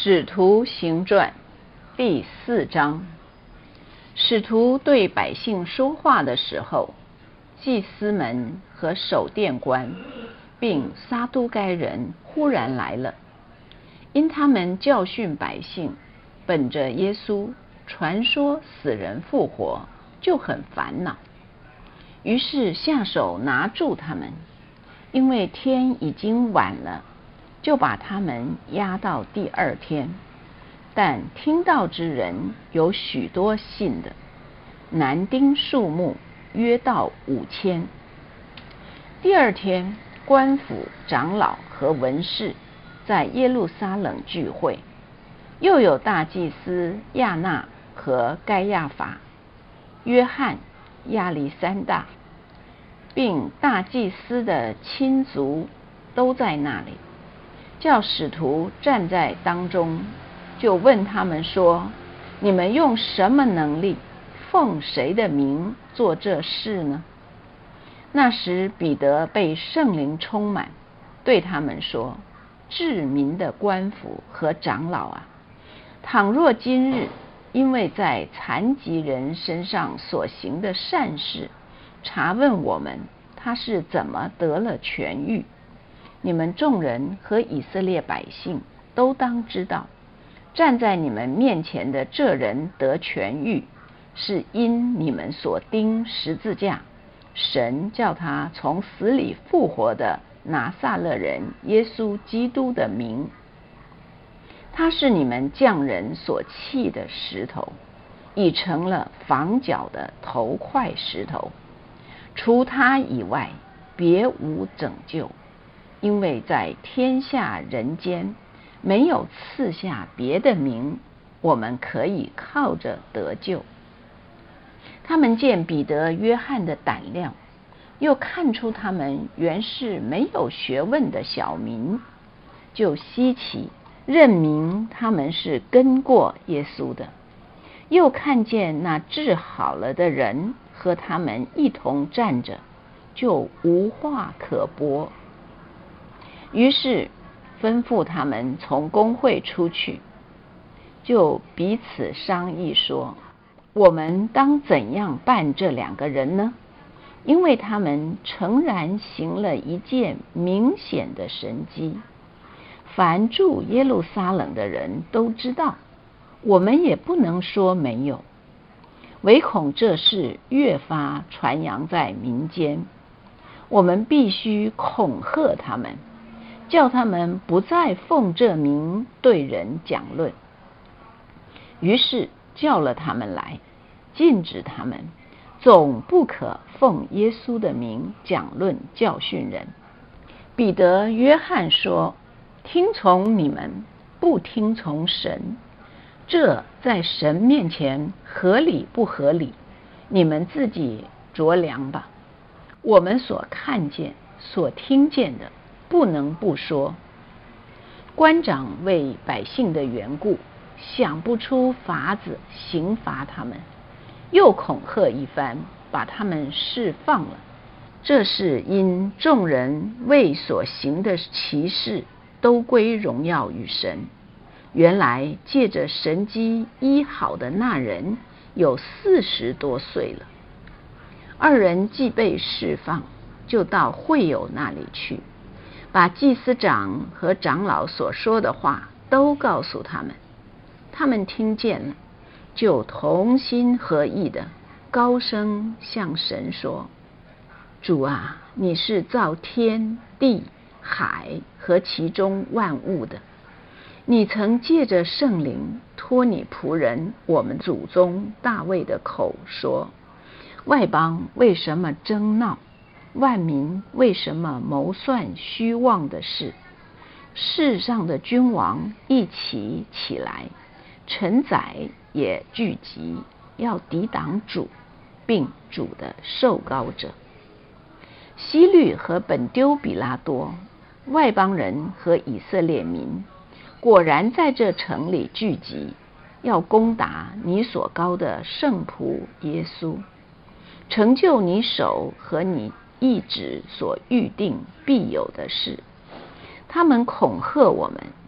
使徒行传第4章。使徒对百姓说话的时候，祭司们和守殿官并撒都该人忽然来了，因他们教训百姓本着耶稣传说死人复活就很烦恼，于是下手拿住他们，因为天已经晚了，就把他们押到第2天。但听到之人有许多信的，男丁数目约到5000。第2天，官府长老和文士在耶路撒冷聚会，又有大祭司亚那和该亚法、约翰、亚历山大，并大祭司的亲族都在那里。叫使徒站在当中，就问他们说：你们用什么能力，奉谁的名做这事呢？那时彼得被圣灵充满，对他们说：治民的官府和长老啊，倘若今日因为在残疾人身上所行的善事，查问我们他是怎么得了痊愈，你们众人和以色列百姓都当知道，站在你们面前的这人得痊愈，是因你们所钉十字架，神叫他从死里复活的拿撒勒人耶稣基督的名。他是你们匠人所弃的石头，已成了房角的头块石头。除他以外，别无拯救，因为在天下人间没有赐下别的名，我们可以靠着得救。他们见彼得、约翰的胆量，又看出他们原是没有学问的小民，就稀奇，认明他们是跟过耶稣的。又看见那治好了的人和他们一同站着，就无话可驳。于是吩咐他们从公会出去，就彼此商议说：我们当怎样办这2个人呢？因为他们诚然行了一件明显的神迹，凡住耶路撒冷的人都知道，我们也不能说没有，唯恐这事越发传扬在民间，我们必须恐吓他们，叫他们不再奉这名对人讲论。于是叫了他们来，禁止他们，总不可奉耶稣的名讲论教训人。彼得、约翰说：听从你们，不听从神，这在神面前合理不合理？你们自己酌量吧。我们所看见、所听见的，不能不说。官长为百姓的缘故，想不出法子刑罚他们，又恐吓一番，把他们释放了。这是因众人为所行的奇事都归荣耀于神。原来借着神迹医好的那人有40多岁了。2人既被释放，就到会友那里去，把祭司长和长老所说的话都告诉他们。他们听见了，就同心合意的高声向神说：主啊，你是造天地海和其中万物的，你曾借着圣灵托你仆人我们祖宗大卫的口说：外邦为什么争闹，万民为什么谋算虚妄的事？世上的君王一起起来，臣宰也聚集，要抵挡主，并主的受膏者。希律和本丢比拉多，外邦人和以色列民，果然在这城里聚集，要攻打你所膏的圣仆耶稣，成就你手和你意志所预定必有的事。他们恐吓我们，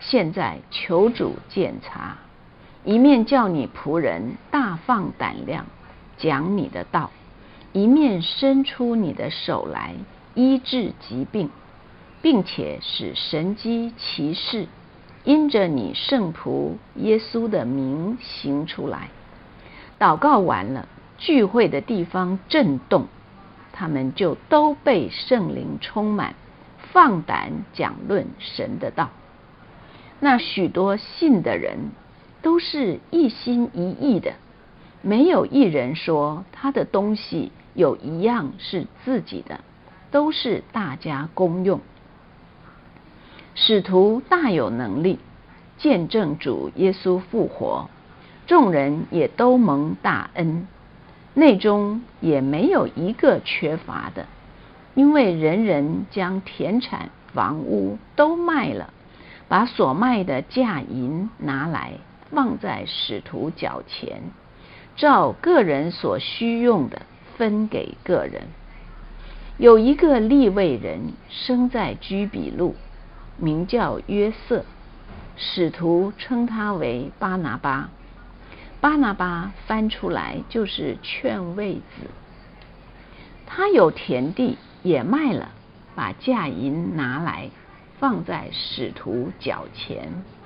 现在求主鉴察，一面叫你仆人大放胆量讲你的道，一面伸出你的手来医治疾病，并且使神迹奇事因着你圣仆耶稣的名行出来。祷告完了，聚会的地方震动，他们就都被圣灵充满，放胆讲论神的道。那许多信的人都是一心一意的，没有一人说他的东西有一样是自己的，都是大家公用。使徒大有能力见证主耶稣复活，众人也都蒙大恩，内中也没有一个缺乏的，因为人人将田产房屋都卖了，把所卖的价银拿来放在使徒脚前，照个人所需用的分给个人。有一个利未人生在居比路，名叫约瑟，使徒称他为巴拿巴。巴拿巴翻出来就是劝慰子。他有田地也卖了，把价银拿来放在使徒脚前。